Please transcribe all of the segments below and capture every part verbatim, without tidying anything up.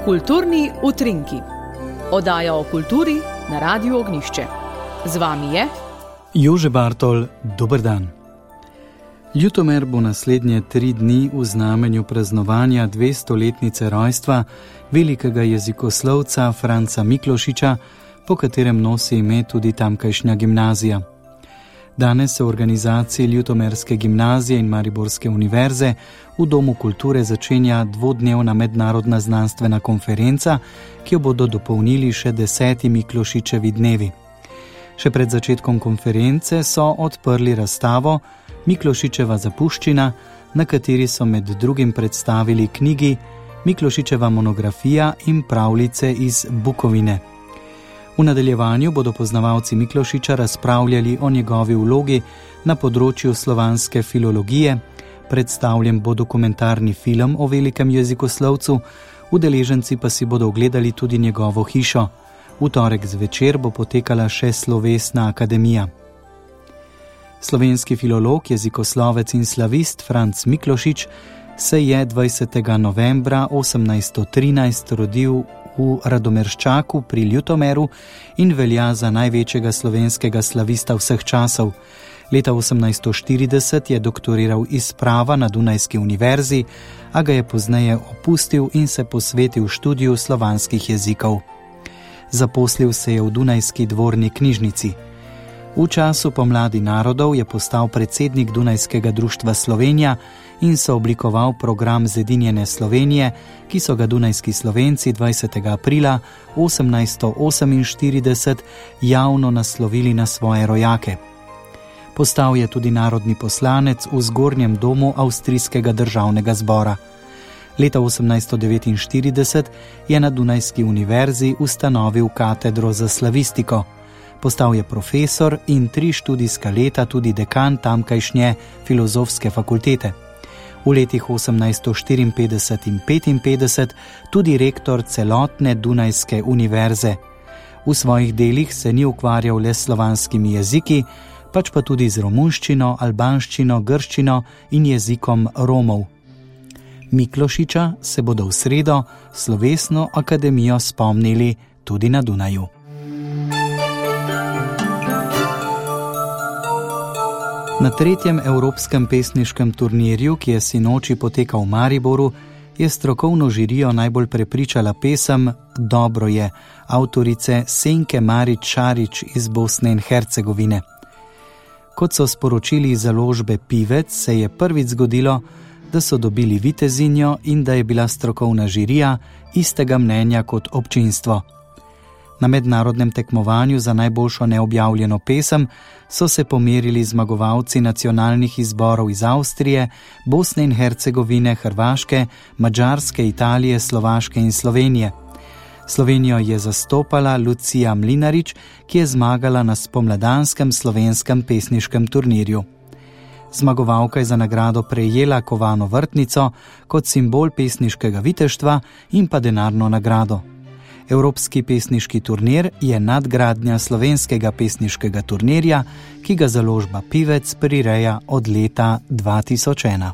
Kulturni utrinki. Oddaja o kulturi na Radiu Ognjišče. Z vami je Jože Bartol, dober dan. Ljutomer bo naslednje tri dni v znamenju praznovanja dvestoletnice rojstva velikega jezikoslovca Franca Miklošiča, po katerem nosi ime tudi tamkajšnja gimnazija. Danes se v organizaciji Ljutomerske gimnazije in Mariborske univerze v Domu kulture začenja dvodnevna mednarodna znanstvena konferenca, ki jo bodo dopolnili še deseti Miklošičevi dnevi. Še pred začetkom konference so odprli razstavo Miklošičeva zapuščina, na kateri so med drugim predstavili knjigi Miklošičeva monografija in pravljice iz Bukovine. V nadaljevanju bodo poznavalci Miklošiča razpravljali o njegovi vlogi na področju slovanske filologije, predstavljen bo dokumentarni film o velikem jezikoslovcu, udeleženci pa si bodo ogledali tudi njegovo hišo. V torek zvečer bo potekala še slovesna akademija. Slovenski filolog, jezikoslovec in slavist Franc Miklošič se je dvajsetega novembra osemnajststo trinajst rodil v Radomerščaku pri Ljutomeru in velja za največjega slovenskega slavista vseh časov. Leta osemnajststo štirideset je doktoriral iz prava na Dunajski univerzi, a ga je pozneje opustil in se posvetil študiju slovanskih jezikov. Zaposlil se je v Dunajski dvorni knjižnici. V času pomladi narodov je postal predsednik Dunajskega društva Slovenija in sooblikoval program Zedinjene Slovenije, ki so ga dunajski Slovenci dvajsetega aprila osemnajststo oseminštirideset javno naslovili na svoje rojake. Postal je tudi narodni poslanec v zgornjem domu Avstrijskega državnega zbora. Leta osemnajststo devetinštirideset je na Dunajski univerzi ustanovil katedro za slavistiko. Postal je profesor in tri študijska leta tudi dekan tamkajšnje filozofske fakultete. V letih osemnajststo štiriinpetdeset in petinpetdeset tudi rektor celotne Dunajske univerze. V svojih delih se ni ukvarjal le s slovanskimi jeziki, pač pa tudi z romunščino, albanščino, grščino in jezikom Romov. Miklošiča se bodo v sredo slovesno akademijo spomnili tudi na Dunaju. Na tretjem evropskem pesniškem turnirju, ki je sinoči potekal v Mariboru, je strokovno žirijo najbolj prepričala pesem Dobro je, avtorice Senke Marić Šarić iz Bosne in Hercegovine. Kot so sporočili iz založbe Pivec, se je prvič zgodilo, da so dobili vitezinjo in da je bila strokovna žirija istega mnenja kot občinstvo. Na mednarodnem tekmovanju za najboljšo neobjavljeno pesem so se pomerili zmagovalci nacionalnih izborov iz Avstrije, Bosne in Hercegovine, Hrvaške, Madžarske, Italije, Slovaške in Slovenije. Slovenijo je zastopala Lucija Mlinarič, ki je zmagala na spomladanskem slovenskem pesniškem turnirju. Zmagovalka je za nagrado prejela kovano vrtnico kot simbol pesniškega viteštva in pa denarno nagrado. Evropski pesniški turnir je nadgradnja slovenskega pesniškega turnirja, ki ga založba Pivec prireja od leta dva tisoč ena.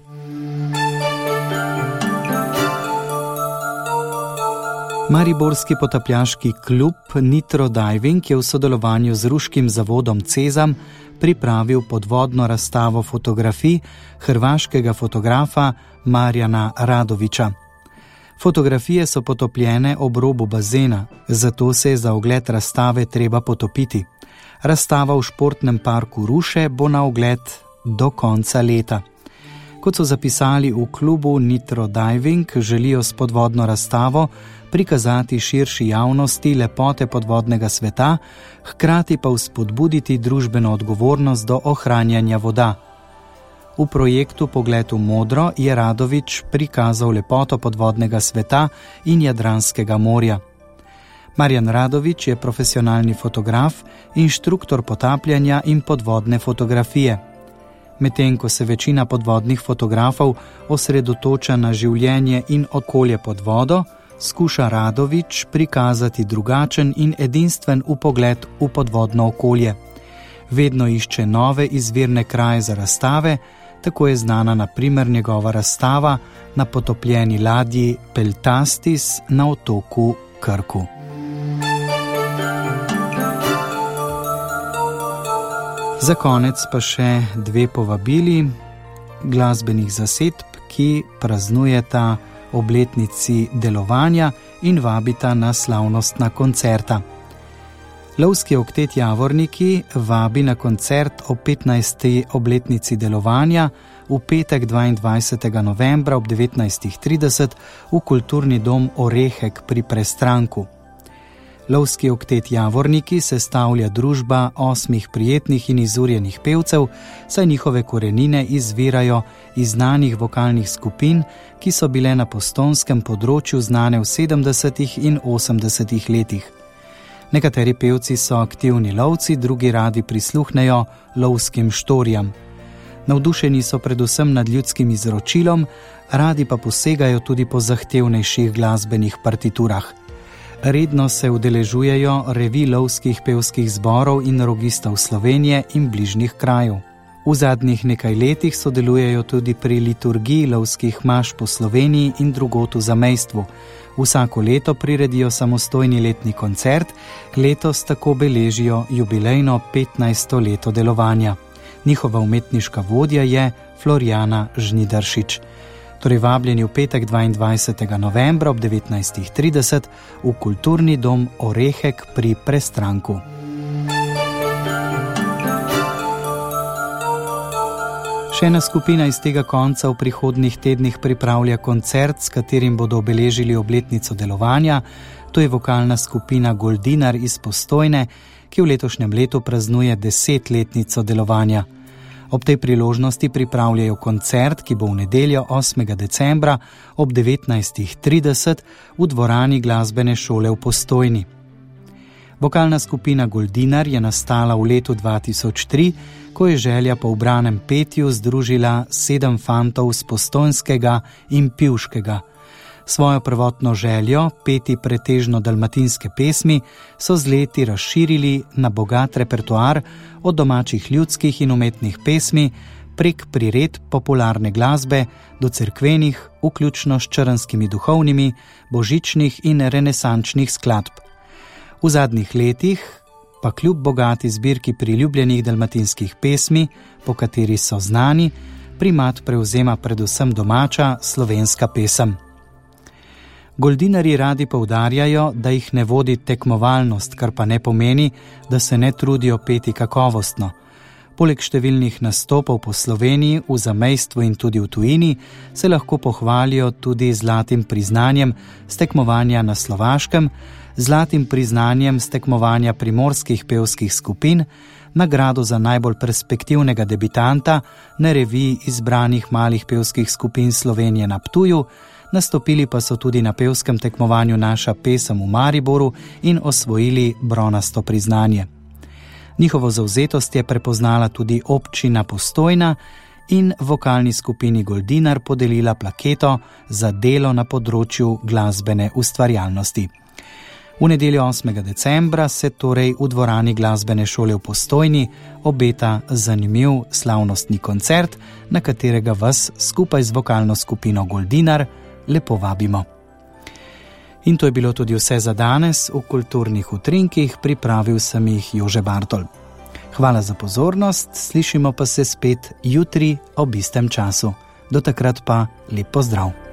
Mariborski potapljaški klub Nitro Diving je v sodelovanju z ruškim zavodom Cezam pripravil podvodno razstavo fotografij hrvaškega fotografa Marjana Radovića. Fotografije so potopljene ob robu bazena, zato se je za ogled razstave treba potopiti. Razstava v športnem parku Ruše bo na ogled do konca leta. Kot so zapisali v klubu Nitro Diving, želijo s podvodno razstavo prikazati širši javnosti lepote podvodnega sveta, hkrati pa vzpodbuditi družbeno odgovornost do ohranjanja voda. V projektu Pogled v modro je Radović prikazal lepoto podvodnega sveta in Jadranskega morja. Marjan Radović je profesionalni fotograf, inštruktor potapljanja in podvodne fotografije. Medtem ko se večina podvodnih fotografov osredotoča na življenje in okolje pod vodo, skuša Radović prikazati drugačen in edinstven vpogled v podvodno okolje. Vedno išče nove izvirne kraje za razstave, tako je znana na primer njegova razstava na potopljeni ladji Peltastis na otoku Krku. Za konec pa še dve povabili glasbenih zasedb, ki praznujeta obletnici delovanja in vabita na slavnostna koncerta. Lovski oktet Javorniki vabi na koncert o petnajsti obletnici delovanja v petek dvaindvajsetega novembra ob devetnajstih trideset v kulturni dom Orehek pri Prestranku. Lovski oktet Javorniki sestavlja družba osmih prijetnih in izurjenih pevcev, saj njihove korenine izvirajo iz znanih vokalnih skupin, ki so bile na postonskem področju znane v sedemdesetih in osemdesetih letih. Nekateri pevci so aktivni lovci, drugi radi prisluhnejo lovskim štorijam. Navdušeni so predvsem nad ljudskim izročilom, radi pa posegajo tudi po zahtevnejših glasbenih partiturah. Redno se udeležujejo revij lovskih pevskih zborov in rogistov Slovenije in bližnjih krajev. V zadnjih nekaj letih sodelujejo tudi pri liturgiji lovskih maš po Sloveniji in drugod v zamejstvu. Vsako leto priredijo samostojni letni koncert, letos tako beležijo jubilejno petnajsto leto delovanja. Njihova umetniška vodja je Florjana Žnidaršič. Torej vabljeni v petek dvaindvajsetega novembra ob devetnajstih trideset v kulturni dom Orehek pri Prestranku. Še ena skupina iz tega konca v prihodnjih tednih pripravlja koncert, s katerim bodo obeležili obletnico delovanja. To je vokalna skupina Goldinar iz Postojne, ki v letošnjem letu praznuje desetletnico delovanja. Ob tej priložnosti pripravljajo koncert, ki bo v nedeljo osmega decembra ob devetnajstih trideset v dvorani glasbene šole v Postojni. Vokalna skupina Goldinar je nastala v letu dva tisoč tri, ko je želja po ubranem petju združila sedem fantov z Postojnskega in Pivškega. Svojo prvotno željo, peti pretežno dalmatinske pesmi, so z leti razširili na bogat repertoar od domačih ljudskih in umetnih pesmi prek prired popularne glasbe do cerkvenih, vključno s črnskimi duhovnimi, božičnih in renesančnih skladb. V zadnjih letih pa kljub bogati zbirki priljubljenih dalmatinskih pesmi, po kateri so znani, primat prevzema predvsem domača slovenska pesem. Goldinarji radi poudarjajo, da jih ne vodi tekmovalnost, kar pa ne pomeni, da se ne trudijo peti kakovostno. Poleg številnih nastopov po Sloveniji, v zamejstvu in tudi v tujini, se lahko pohvalijo tudi zlatim priznanjem s tekmovanja na Slovaškem, zlatim priznanjem s tekmovanja primorskih pevskih skupin, nagrado za najbolj perspektivnega debitanta na reviji izbranih malih pevskih skupin Slovenije na Ptuju, nastopili pa so tudi na pevskem tekmovanju Naša pesem v Mariboru in osvojili bronasto priznanje. Njihovo zavzetost je prepoznala tudi občina Postojna in vokalni skupini Goldinar podelila plaketo za delo na področju glasbene ustvarjalnosti. V nedeljo osmega decembra se torej v dvorani glasbene šole v Postojni obeta zanimiv slavnostni koncert, na katerega vas skupaj z vokalno skupino Goldinar lepo vabimo. In to je bilo tudi vse za danes v kulturnih utrinkih, pripravil sem jih Jože Bartol. Hvala za pozornost, slišimo pa se spet jutri ob istem času. Do takrat pa lep pozdrav.